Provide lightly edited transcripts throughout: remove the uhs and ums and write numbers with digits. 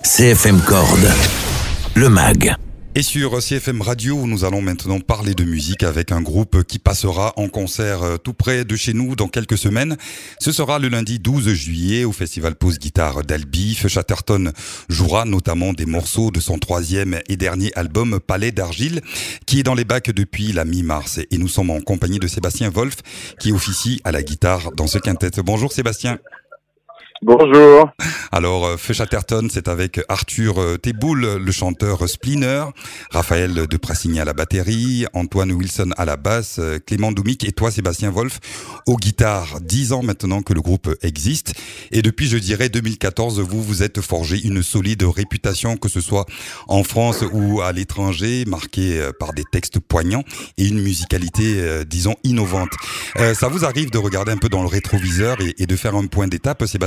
CFM Corde, le MAG. Et sur CFM Radio, nous allons maintenant parler de musique avec un groupe qui passera en concert tout près de chez nous dans quelques semaines. Ce sera le lundi 12 juillet au Festival Pause Guitare d'Albi. Chatterton jouera notamment des morceaux de son troisième et dernier album Palais d'Argile, qui est dans les bacs depuis la mi-mars. Et nous sommes en compagnie de Sébastien Wolf, qui officie à la guitare dans ce quintet. Bonjour Sébastien. Bonjour. Alors, Feu Chatterton, c'est avec Arthur Teboul, le chanteur Splinter, Raphaël de Prassigny à la batterie, Antoine Wilson à la basse, Clément Doumic et toi, Sébastien Wolf, aux guitares. 10 ans maintenant que le groupe existe. Et depuis, je dirais, 2014, vous vous êtes forgé une solide réputation, que ce soit en France ou à l'étranger, marquée par des textes poignants et une musicalité, disons, innovante. Ça vous arrive de regarder un peu dans le rétroviseur et de faire un point d'étape, Sébastien ?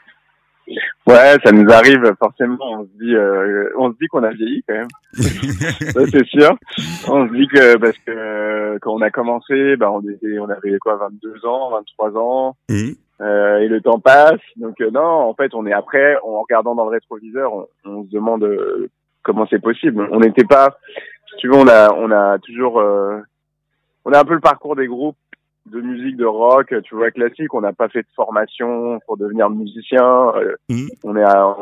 Ouais, ça nous arrive forcément. On se dit qu'on a vieilli quand même. Ça, c'est sûr. On se dit que parce que quand on a commencé, on avait quoi, 22 ans, 23 ans, et le temps passe. Donc non, en fait, on est après, en regardant dans le rétroviseur, on se demande comment c'est possible. On n'était pas, si tu veux, on a toujours, on a un peu le parcours des groupes de musique de rock, tu vois, classique. On n'a pas fait de formation pour devenir musicien. On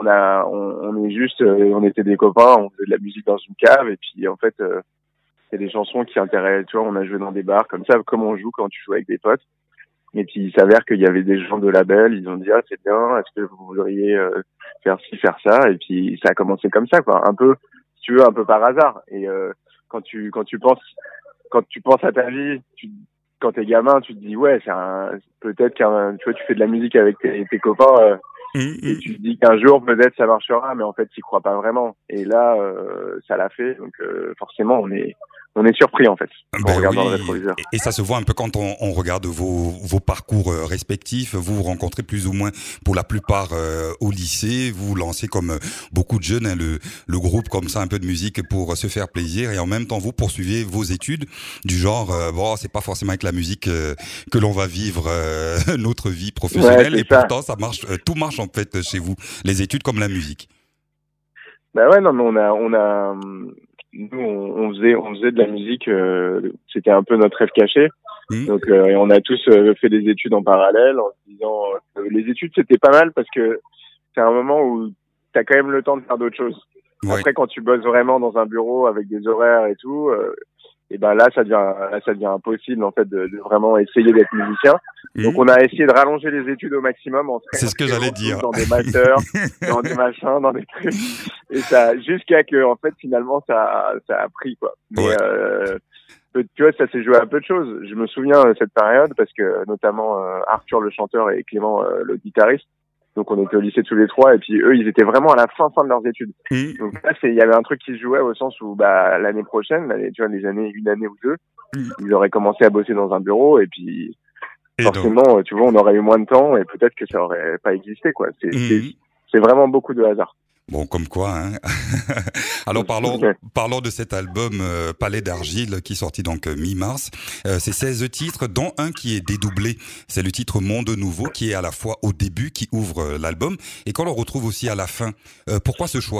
est juste, on était des copains, on faisait de la musique dans une cave, et puis en fait, c'est des chansons qui intéressent. Tu vois, on a joué dans des bars comme ça, comme on joue quand tu joues avec des potes. Et puis il s'avère qu'il y avait des gens de label, ils ont dit c'est bien, est-ce que vous voudriez faire ci, faire ça, et puis ça a commencé comme ça, quoi, un peu, si tu veux, un peu par hasard. Et quand tu penses à ta vie, quand t'es gamin, tu te dis peut-être tu vois, tu fais de la musique avec tes copains, et tu te dis qu'un jour peut-être ça marchera, mais en fait t'y crois pas vraiment. Et là, ça l'a fait, donc forcément on est surpris en fait en regardant le rétroviseur. Et ça se voit un peu quand on regarde vos parcours respectifs. Vous vous rencontrez plus ou moins pour la plupart au lycée. Vous lancez comme beaucoup de jeunes le groupe comme ça, un peu de musique pour se faire plaisir, et en même temps vous poursuivez vos études du genre c'est pas forcément avec la musique que l'on va vivre notre vie professionnelle, et pourtant ça marche, tout marche en fait chez vous, les études comme la musique. Bah ouais, non, mais nous, on faisait de la musique, c'était un peu notre rêve caché. Donc, et on a tous fait des études en parallèle, en se disant les études c'était pas mal parce que c'est un moment où t'as quand même le temps de faire d'autres choses. Ouais. Après, quand tu bosses vraiment dans un bureau avec des horaires et tout, et ben là ça devient impossible en fait de vraiment essayer d'être musicien. Donc on a essayé de rallonger les études au maximum en c'est ce que j'allais dire, dans des masters, dans des machins, dans des trucs, et ça jusqu'à que en fait finalement ça a pris, quoi. Mais tu vois, ça s'est joué à peu de choses. Je me souviens de cette période parce que notamment Arthur le chanteur et Clément le guitariste. Donc on était au lycée tous les trois, et puis eux ils étaient vraiment à la fin de leurs études. Donc là il y avait un truc qui se jouait au sens où l'année prochaine, une année ou deux, ils auraient commencé à bosser dans un bureau, et puis forcément donc, tu vois, on aurait eu moins de temps et peut-être que ça aurait pas existé, quoi. C'est vraiment beaucoup de hasard. Bon, comme quoi, hein. Alors parlons de cet album Palais d'Argile qui est sorti donc mi-mars. C'est 16 titres, dont un qui est dédoublé. C'est le titre Monde Nouveau, qui est à la fois au début, qui ouvre l'album, et qu'on le retrouve aussi à la fin. Pourquoi ce choix-là ?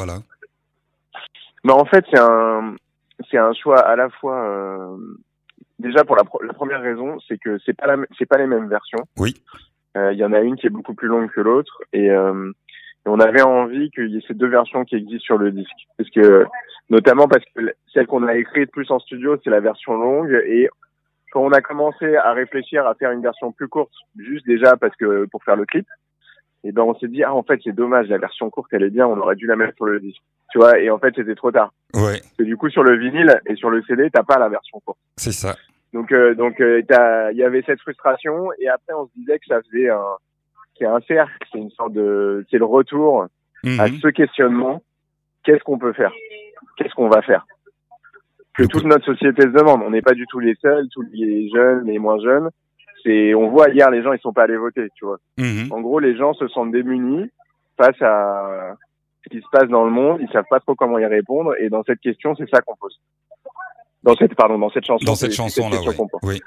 En fait, c'est un choix à la fois. Déjà, pour la première raison, c'est que c'est pas les mêmes versions. Oui. Il y en a une qui est beaucoup plus longue que l'autre, et on avait envie qu'il y ait ces deux versions qui existent sur le disque, notamment parce que celle qu'on a écrite plus en studio, c'est la version longue, et quand on a commencé à réfléchir à faire une version plus courte, juste déjà parce que pour faire le clip, et on s'est dit en fait c'est dommage, la version courte elle est bien, on aurait dû la mettre sur le disque, tu vois, et en fait c'était trop tard. Ouais. Et du coup sur le vinyle et sur le CD t'as pas la version courte. C'est ça. Donc il y avait cette frustration, et après on se disait que ça faisait c'est un cercle, c'est le retour à ce questionnement. Qu'est-ce qu'on peut faire? Qu'est-ce qu'on va faire? Que toute notre société se demande. On n'est pas du tout les seuls, tous les jeunes, les moins jeunes. On voit hier, les gens, ils sont pas allés voter, tu vois. En gros, les gens se sentent démunis face à ce qui se passe dans le monde. Ils savent pas trop comment y répondre. Et dans cette question, c'est ça qu'on pose. Dans cette chanson. Dans cette chanson-là, oui. Oui.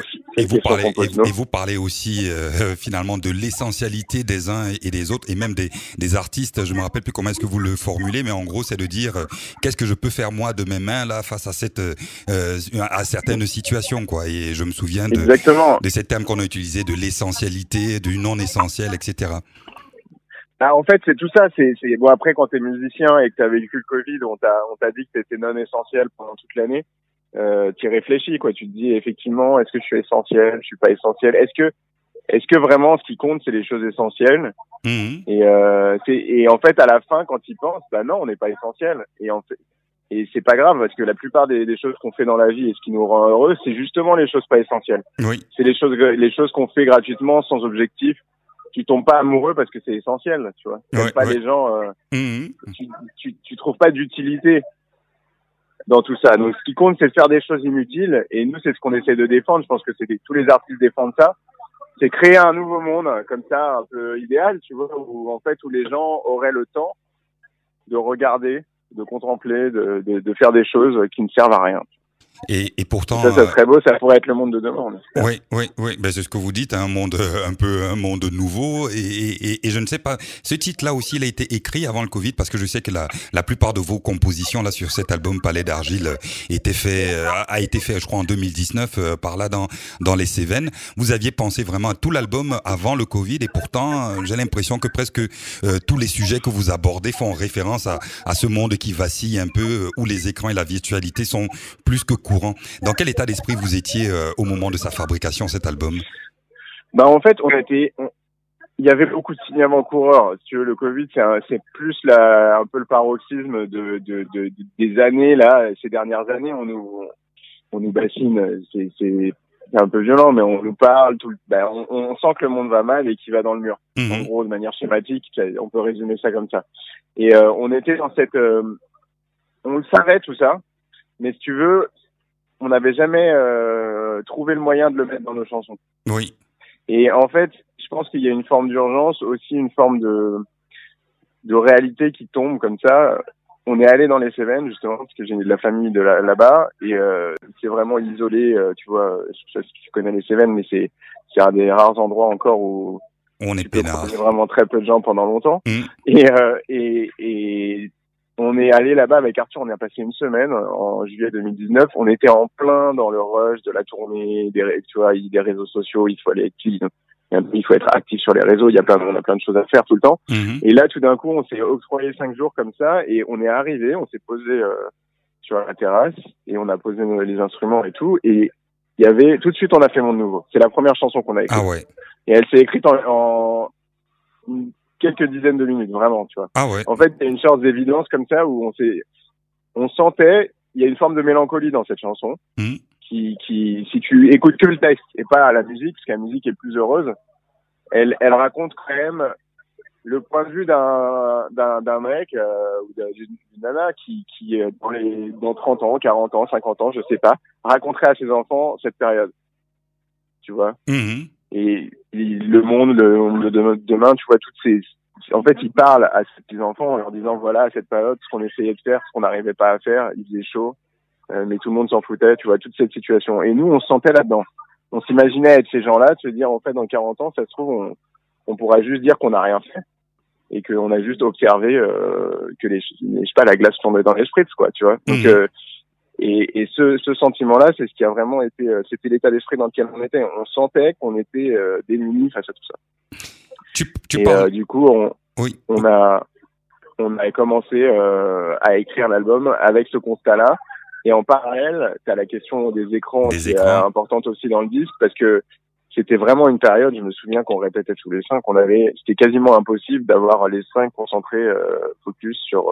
Et vous parlez aussi finalement de l'essentialité des uns et des autres, et même des artistes. Je me rappelle plus comment est-ce que vous le formulez, mais en gros, c'est de dire qu'est-ce que je peux faire moi de mes mains là face à à certaines situations, quoi. Et je me souviens de ces termes qu'on a utilisés, de l'essentialité, du non essentiel, etc. Ah, en fait, c'est tout ça. C'est bon, après, quand t'es musicien et que t'as vécu le Covid, on t'a dit que t'étais non essentiel pendant toute l'année. Tu réfléchis, quoi. Tu te dis effectivement, est-ce que je suis essentiel, je suis pas essentiel. Est-ce que vraiment ce qui compte c'est les choses essentielles? Et en fait à la fin quand ils pensent, bah non, on n'est pas essentiel. Et c'est pas grave parce que la plupart des choses qu'on fait dans la vie et ce qui nous rend heureux, c'est justement les choses pas essentielles. Oui. C'est les choses qu'on fait gratuitement, sans objectif. Tu tombes pas amoureux parce que c'est essentiel, tu vois. Les gens, tu trouves pas d'utilité dans tout ça. Donc, ce qui compte, c'est de faire des choses inutiles. Et nous, c'est ce qu'on essaie de défendre. Je pense que tous les artistes défendent ça. C'est créer un nouveau monde, comme ça, un peu idéal, tu vois, où les gens auraient le temps de regarder, de contempler, de faire des choses qui ne servent à rien. Et pourtant, ça serait beau, ça pourrait être le monde de demain. Oui. Ben c'est ce que vous dites, un monde un monde nouveau. Et je ne sais pas. Ce titre-là aussi, il a été écrit avant le Covid parce que je sais que la plupart de vos compositions là sur cet album Palais d'Argile a été fait, je crois, en 2019 par là dans les Cévennes. Vous aviez pensé vraiment à tout l'album avant le Covid et pourtant, j'ai l'impression que presque tous les sujets que vous abordez font référence à ce monde qui vacille un peu, où les écrans et la virtualité sont plus que courants. Dans quel état d'esprit vous étiez au moment de sa fabrication, cet album? Bah en fait, il y avait beaucoup de signes avant-coureurs. Si tu veux, le Covid, c'est plus un peu le paroxysme des années là. Ces dernières années, on nous bassine. C'est un peu violent, mais on nous parle on sent que le monde va mal et qu'il va dans le mur. En gros, de manière schématique, on peut résumer ça comme ça. Et on était dans on le savait tout ça, mais si tu veux, on n'avait jamais trouvé le moyen de le mettre dans nos chansons. Oui. Et en fait, je pense qu'il y a une forme d'urgence, aussi une forme de réalité qui tombe comme ça. On est allé dans les Cévennes, justement, parce que j'ai de la famille là-bas, et c'est vraiment isolé, tu vois. Je sais pas si tu connais les Cévennes, mais c'est un des rares endroits encore où on est peinard. Il y a vraiment très peu de gens pendant longtemps. Et on est allé là-bas avec Arthur, on y a passé une semaine en juillet 2019. On était en plein dans le rush de la tournée, tu vois, des réseaux sociaux, il faut être actif sur les réseaux, on a plein de choses à faire tout le temps. Et là, tout d'un coup, on s'est octroyé 5 jours comme ça et on est arrivé, on s'est posé sur la terrasse et on a posé les instruments et tout. Et tout de suite, on a fait Monde Nouveau. C'est la première chanson qu'on a écrite. Ah ouais. Et elle s'est écrite en quelques dizaines de minutes, vraiment, tu vois. Ah ouais. En fait, il y a une sorte d'évidence comme ça où on sentait, il y a une forme de mélancolie dans cette chanson, qui, si tu écoutes que le texte et pas la musique, parce que la musique est plus heureuse, elle raconte quand même le point de vue d'un mec, ou d'une nana qui, dans 30 ans, 40 ans, 50 ans, je sais pas, raconterait à ses enfants cette période. Tu vois? Et le monde de demain, tu vois, en fait, il parle à ses petits-enfants en leur disant, voilà, à cette période, ce qu'on essayait de faire, ce qu'on n'arrivait pas à faire, il faisait chaud, mais tout le monde s'en foutait, tu vois, toute cette situation. Et nous, on se sentait là-dedans. On s'imaginait être ces gens-là, de se dire, en fait, dans 40 ans, ça se trouve, on pourra juste dire qu'on n'a rien fait. Et qu'on a juste observé, que je sais pas, la glace tombait dans les spritz, quoi, tu vois. Donc, et ce sentiment-là, c'est ce qui a vraiment été, c'était l'état d'esprit dans lequel on était. On sentait qu'on était démunis face à tout ça. Du coup, on a commencé à écrire l'album avec ce constat-là. Et en parallèle, t'as la question des écrans qui est importante aussi dans le disque parce que c'était vraiment une période, je me souviens qu'on répétait tous les 5, c'était quasiment impossible d'avoir les 5 concentrés focus sur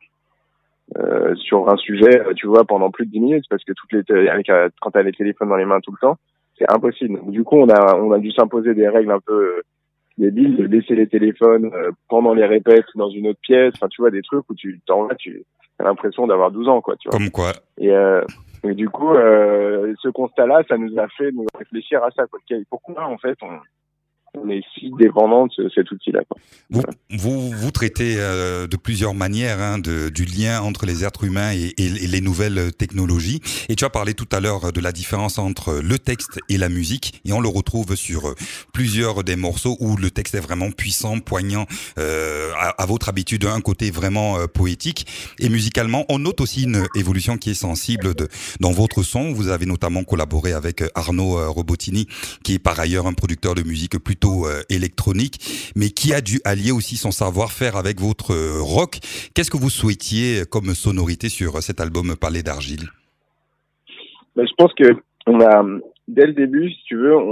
un sujet, tu vois, pendant plus de 10 minutes, parce que quand t'as les téléphones dans les mains tout le temps, c'est impossible. Donc, du coup, on a dû s'imposer des règles un peu débiles, de laisser les téléphones pendant les répètes dans une autre pièce, enfin, tu vois, des trucs où tu as l'impression d'avoir 12 ans, quoi, tu vois. Comme quoi. Et du coup, ce constat-là, ça nous a fait nous réfléchir à ça, quoi. Pourquoi, en fait, on est si dépendant de cet outil-là, quoi. Vous traitez de plusieurs manières du lien entre les êtres humains et les nouvelles technologies. Et tu as parlé tout à l'heure de la différence entre le texte et la musique. Et on le retrouve sur plusieurs des morceaux où le texte est vraiment puissant, poignant, à votre habitude, un côté vraiment poétique. Et musicalement, on note aussi une évolution qui est sensible dans votre son. Vous avez notamment collaboré avec Arnaud Robotini, qui est par ailleurs un producteur de musique plutôt électronique, mais qui a dû allier aussi son savoir-faire avec votre rock. Qu'est-ce que vous souhaitiez comme sonorité sur cet album Palais d'Argile? Je pense que dès le début, si tu veux,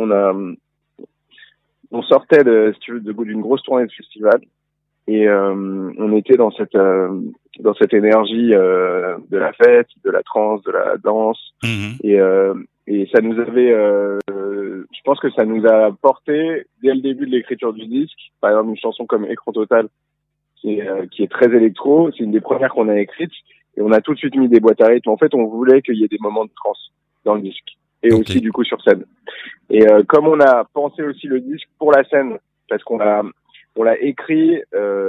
on sortait d'une grosse tournée de festival et on était dans cette énergie de la fête, de la trance, de la danse. Et ça nous avait, je pense que ça nous a porté dès le début de l'écriture du disque. Par exemple, une chanson comme Écran Total, qui est très électro, c'est une des premières qu'on a écrites, et on a tout de suite mis des boîtes à rythme. En fait, on voulait qu'il y ait des moments de trance dans le disque, et aussi du coup sur scène. Et comme on a pensé aussi le disque pour la scène, parce qu'on l'a écrit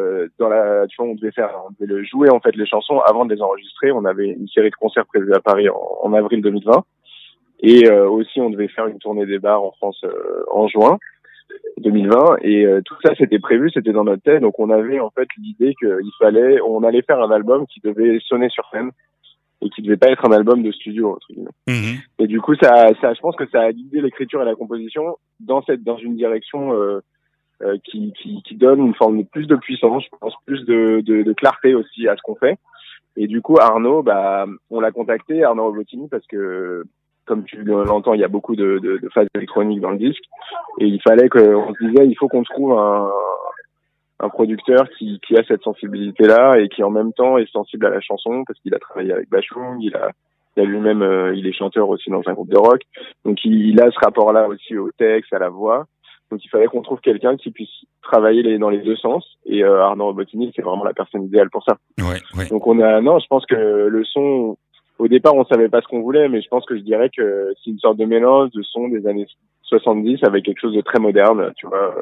on devait le jouer en fait les chansons avant de les enregistrer. On avait une série de concerts prévus à Paris en avril 2020. Et aussi, on devait faire une tournée des bars en France en juin 2020. Et tout ça, c'était prévu, c'était dans notre tête. Donc, on avait en fait l'idée on allait faire un album qui devait sonner sur scène et qui devait pas être un album de studio, entre guillemets. Et du coup, je pense que ça a guidé l'écriture et la composition dans une direction qui donne une forme de plus de puissance, je pense, plus de clarté aussi à ce qu'on fait. Et du coup, Arnaud, on l'a contacté, Arnaud Robotini, parce que comme tu l'entends, il y a beaucoup de phases électroniques dans le disque. Et il fallait qu'on se disait, il faut qu'on trouve un producteur qui a cette sensibilité-là et qui en même temps est sensible à la chanson, parce qu'il a travaillé avec Bashung, il a lui-même, il est chanteur aussi dans un groupe de rock. Donc il a ce rapport-là aussi au texte, à la voix. Donc il fallait qu'on trouve quelqu'un qui puisse travailler dans les deux sens. Et Arnaud Robotini, c'est vraiment la personne idéale pour ça. Ouais. Donc je pense que le son, au départ, on savait pas ce qu'on voulait, mais je pense que je dirais que c'est une sorte de mélange de son des années 70 avec quelque chose de très moderne, tu vois.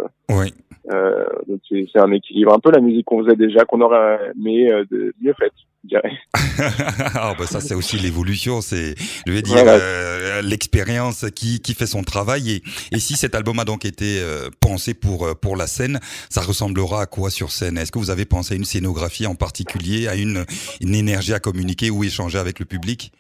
Donc c'est un équilibre, un peu la musique qu'on faisait déjà, qu'on aurait aimé de mieux faite, je dirais. Ça c'est aussi l'évolution, c'est, je vais dire, l'expérience qui fait son travail. Et si cet album a donc été pensé pour la scène, ça ressemblera à quoi sur scène? Est-ce que vous avez pensé à une scénographie en particulier, à une énergie à communiquer ou échanger avec le public?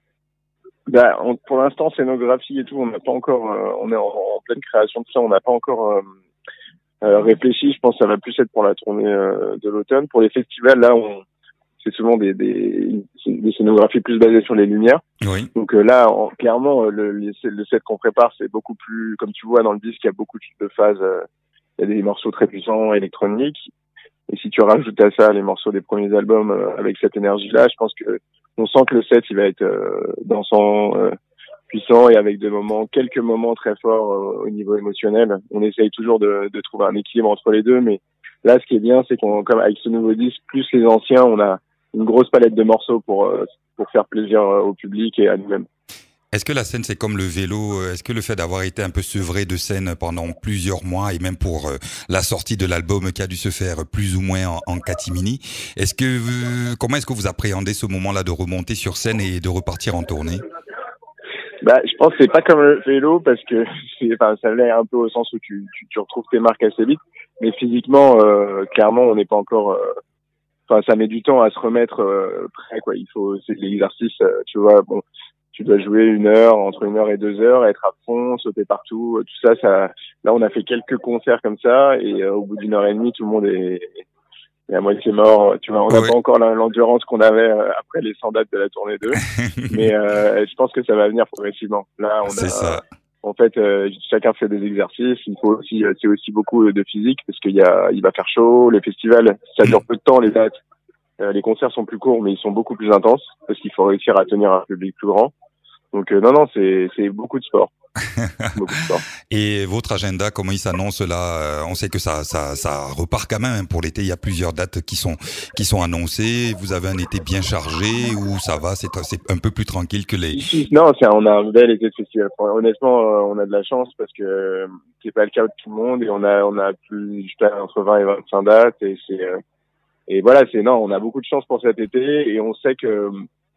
Pour l'instant, scénographie et tout, on n'a pas encore, on est en pleine création de ça, on n'a pas encore réfléchi. Je pense que ça va plus être pour la tournée de l'automne. Pour les festivals, là, c'est souvent des scénographies plus basées sur les lumières. Oui. Donc là, clairement, le set qu'on prépare, c'est beaucoup plus, comme tu vois dans le disque, il y a beaucoup de phases. Il y a des morceaux très puissants, électroniques. Et si tu rajoutes à ça les morceaux des premiers albums avec cette énergie-là, je pense que on sent que le set il va être dansant, puissant et avec quelques moments très forts au niveau émotionnel. On essaye toujours de trouver un équilibre entre les deux, mais là, ce qui est bien, c'est comme avec ce nouveau disque, plus les anciens, on a une grosse palette de morceaux pour faire plaisir au public et à nous-mêmes. Est-ce que la scène, c'est comme le vélo? Est-ce que le fait d'avoir été un peu sevré de scène pendant plusieurs mois et même pour la sortie de l'album qui a dû se faire plus ou moins en catimini, comment est-ce que vous appréhendez ce moment-là de remonter sur scène et de repartir en tournée? Je pense que c'est pas comme le vélo parce que ça l'est un peu au sens où tu retrouves tes marques assez vite, mais physiquement, clairement, on n'est pas encore. Ça met du temps à se remettre prêt, quoi. C'est de l'exercice, tu vois. Bon, tu dois jouer entre 1 heure et 2 heures, être à fond, sauter partout, tout ça. Là, on a fait quelques concerts comme ça, et au bout d'1 heure et demie, tout le monde est à moitié mort. Tu vois, on n'a pas encore l'endurance qu'on avait après les 100 dates de la tournée 2, mais je pense que ça va venir progressivement. Là, ça. En fait, chacun fait des exercices. C'est aussi beaucoup de physique parce il va faire chaud. Les festivals, ça dure peu de temps, les dates. Les concerts sont plus courts, mais ils sont beaucoup plus intenses parce qu'il faut réussir à tenir un public plus grand. Donc non, c'est beaucoup de sport. Beaucoup de temps. Et votre agenda, comment il s'annonce là? On sait que ça repart quand même pour l'été. Il y a plusieurs dates qui sont annoncées. Vous avez un été bien chargé ou ça va? C'est un peu plus tranquille que les. Non, on a un bel été de festival. Honnêtement, on a de la chance parce que c'est pas le cas de tout le monde et on a plus, je sais pas, entre 20 et 25 dates et voilà, on a beaucoup de chance pour cet été et on sait que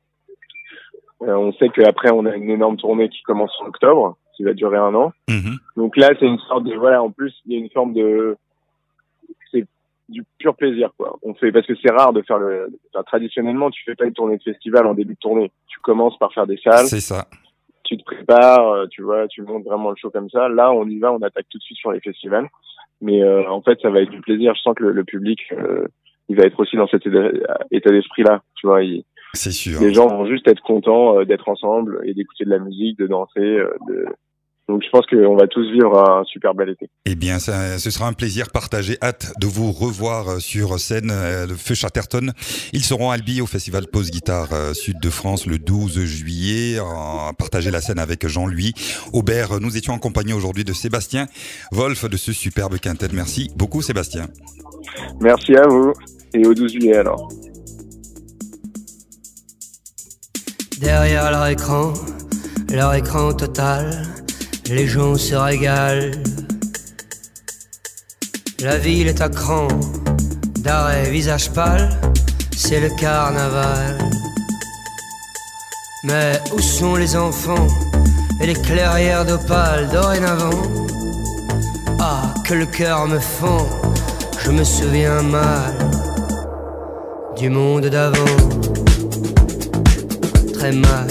après on a une énorme tournée qui commence en octobre, qui va durer 1 an. Mm-hmm. Donc là, c'est une sorte de, voilà, en plus, il y a une forme de, c'est du pur plaisir, quoi. On fait, parce que c'est rare de faire traditionnellement, tu fais pas une tournée de festival en début de tournée. Tu commences par faire des salles. C'est ça. Tu te prépares, tu vois, tu montes vraiment le show comme ça. Là, on y va, on attaque tout de suite sur les festivals. Mais en fait, ça va être du plaisir. Je sens que le public, il va être aussi dans cet état d'esprit-là. Tu vois, c'est sûr. Les gens vont juste être contents d'être ensemble et d'écouter de la musique, de danser. Donc, je pense qu'on va tous vivre un super bel été. Eh bien, ce sera un plaisir partagé. Hâte de vous revoir sur scène, le Feu Chatterton. Ils seront à Albi au Festival Pause Guitare Sud de France le 12 juillet. Partager la scène avec Jean-Louis Aubert. Nous étions accompagnés aujourd'hui de Sébastien Wolf de ce superbe quintet. Merci beaucoup, Sébastien. Merci à vous. Et au 12 juillet, alors. Derrière leur écran total, les gens se régalent. La ville est à cran, d'arrêt, visage pâle, c'est le carnaval. Mais où sont les enfants et les clairières d'opale dorénavant? Ah, que le cœur me fend, je me souviens mal du monde d'avant. Très mal.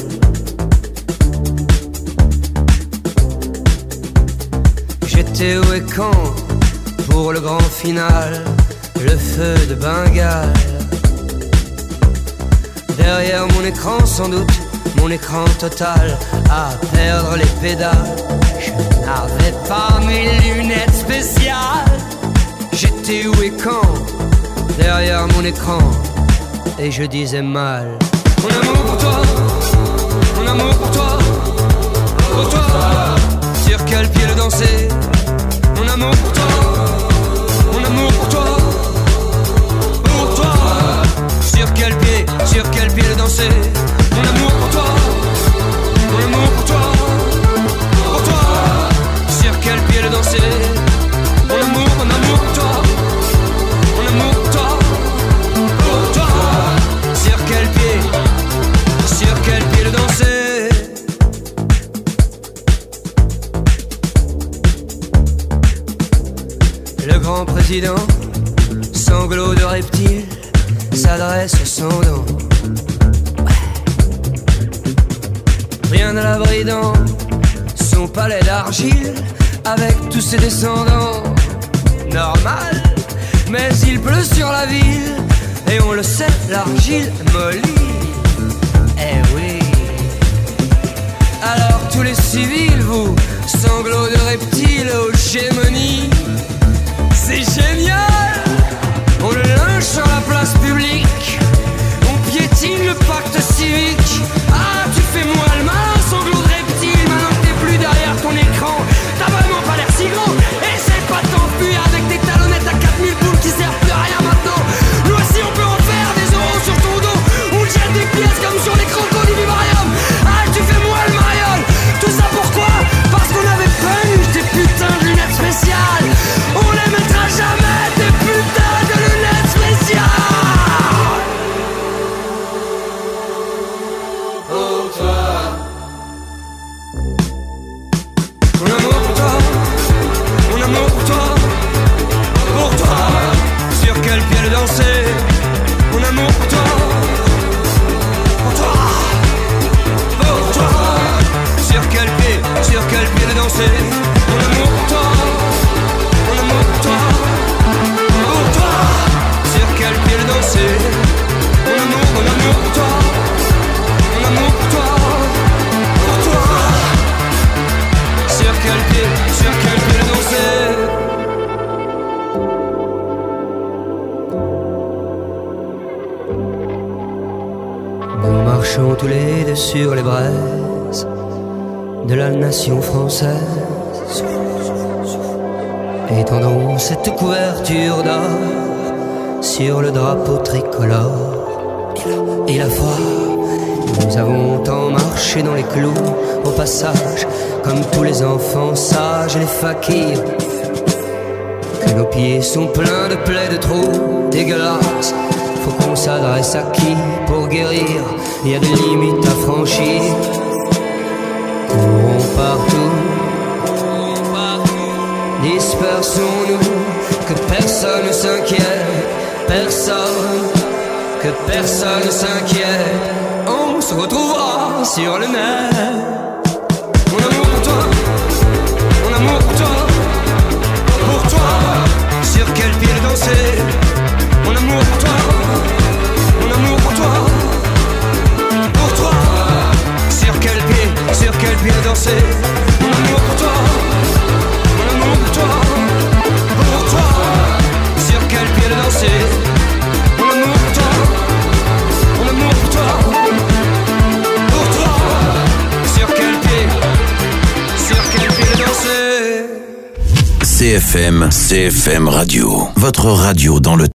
J'étais où et quand pour le grand final, le feu de Bengale. Derrière mon écran sans doute, mon écran total, à perdre les pédales. Je n'avais pas mes lunettes spéciales. J'étais où et quand derrière mon écran, et je disais mal. Mon amour pour toi, mon amour pour toi, pour toi. Sur quel pied le danser? Mon amour pour toi, mon amour pour toi, pour toi. Sur quel pied le danser? Mon amour pour toi, mon amour pour toi, pour toi. Sur quel pied le danser? Mon amour pour toi, mon amour pour toi, pour toi. Sur quel pied le danser? Le grand président, sanglot de reptile, s'adresse aux sans-dents. Rien à l'abri dans son palais d'argile, avec tous ses descendants. Normal, mais il pleut sur la ville, et on le sait, l'argile mollit. Eh oui. Alors tous les civils, vous, sanglots de reptiles aux gémonies, c'est génial. On le linge sur la place publique, on piétine le pacte civique. Ah, tu fais moi le malin, sanglot de reptile. Maintenant que t'es plus derrière ton écran, t'as vraiment pas l'air si grand. Essaie pas de t'enfuir avec tes talonnettes à 4000 boules qui servent plus à rien maintenant. Nous aussi on peut en faire des euros sur ton dos. On te jette des pièces comme sur l'écran du vivarium. Ah, tu fais moi le mariole. Tout ça pourquoi? Parce qu'on avait pas eu tes putains de lunettes spéciales. On les mettra jamais, tes putains de lunettes spéciales. Pour toi, mon amour pour toi, mon amour pour toi, pour toi. Sur quel pied le danser? Mon amour pour toi, pour toi, pour toi. Sur quel pied le danser? Mon amour pour toi, mon amour pour toi, pour toi. Sur quel pied le danser? Mon amour pour toi, mon amour pour toi, pour toi. Sur quel pied le danser? Nous marchons tous les deux sur les braises de la nation française. Étendons cette couverture d'or sur le drapeau tricolore. Et la foi, nous avons tant marché dans les clous, au passage, comme tous les enfants sages et les fakirs, que nos pieds sont pleins de plaies, de trous dégueulasses. Faut qu'on s'adresse à qui pour guérir? Il y a des limites à franchir. Courons partout, dispersons-nous, que personne ne s'inquiète, que personne ne s'inquiète. On se retrouvera sur le net. Mon amour pour toi, mon amour pour toi, sur quel pied danser? Mon amour pour toi, mon amour pour toi, sur quel pied danser? Mon amour pour toi, mon amour pour toi, sur quel pied danser? Mon amour pour toi, mon amour pour toi, sur quel pied danser? CFM Radio, votre radio dans le